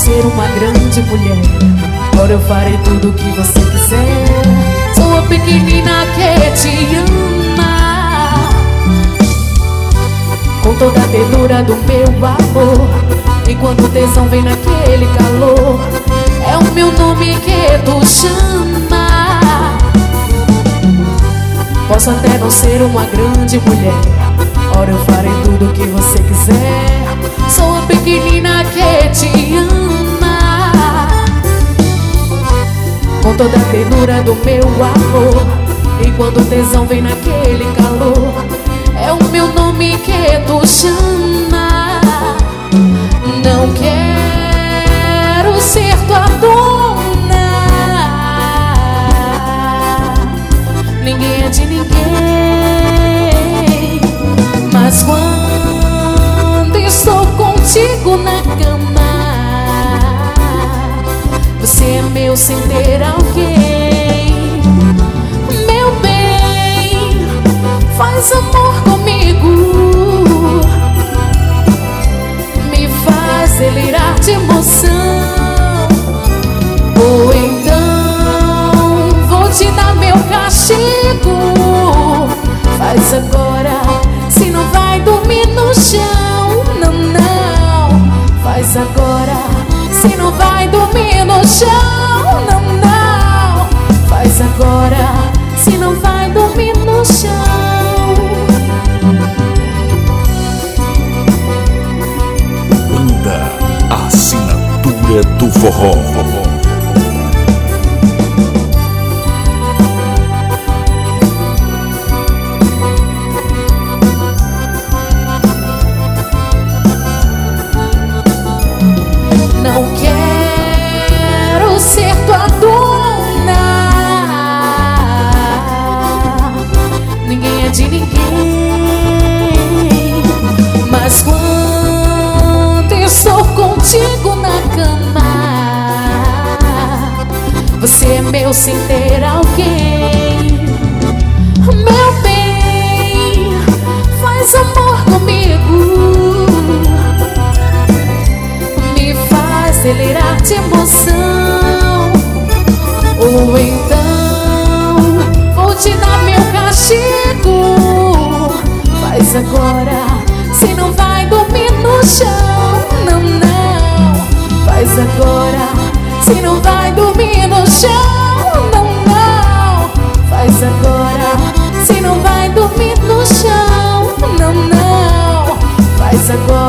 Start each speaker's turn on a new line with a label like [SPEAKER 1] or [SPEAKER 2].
[SPEAKER 1] ser uma grande mulher. Agora eu farei tudo o que você quiser. Sou a pequenina que te ama, com toda a ternura do meu amor. Enquanto o tesão vem naquele calor, é o meu nome que tu chama. Posso até não ser uma grande mulher, ora eu farei tudo o que você quiser. Sou a pequenina que te ama, com toda a ternura do meu amor. Enquanto o tesão vem naquele calor, é o meu nome que tu chama. Não quero ser tua dona, ninguém é de ninguém. Mas quando estou contigo na cama, você é meu sem ter alguém. Meu bem, faz amor comigo, me faz delirar de emoção. Ou então vou te dar meu castigo. Faz agora, se não vai dormir no chão. Não, não, faz agora, se não vai dormir no chão. Não, não, faz agora, se não vai dormir no chão.
[SPEAKER 2] Banda Assinatura do Forró.
[SPEAKER 1] Não quero ser tua dona, ninguém é de ninguém. Mas quando estou contigo na cama, você é meu sem ter alguém. Meu bem, faz amor comigo, me faz delirar de emoção. Ou então vou te dar meu castigo. Faz agora, se não vai dormir no chão. Não, não, faz agora, se não vai dormir no chão. Não, não, faz agora, se não vai dormir no chão. Não, não, faz agora.